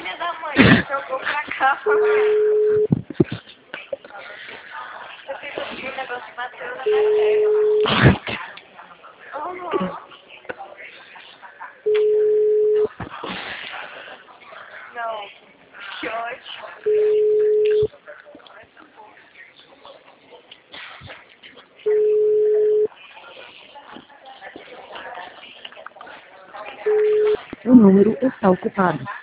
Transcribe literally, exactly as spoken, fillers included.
filha da mãe que jogou pra cá. Eu fiz o negócio de Matheus na minha perna. Uhum. Não, que ótimo. O número está ocupado.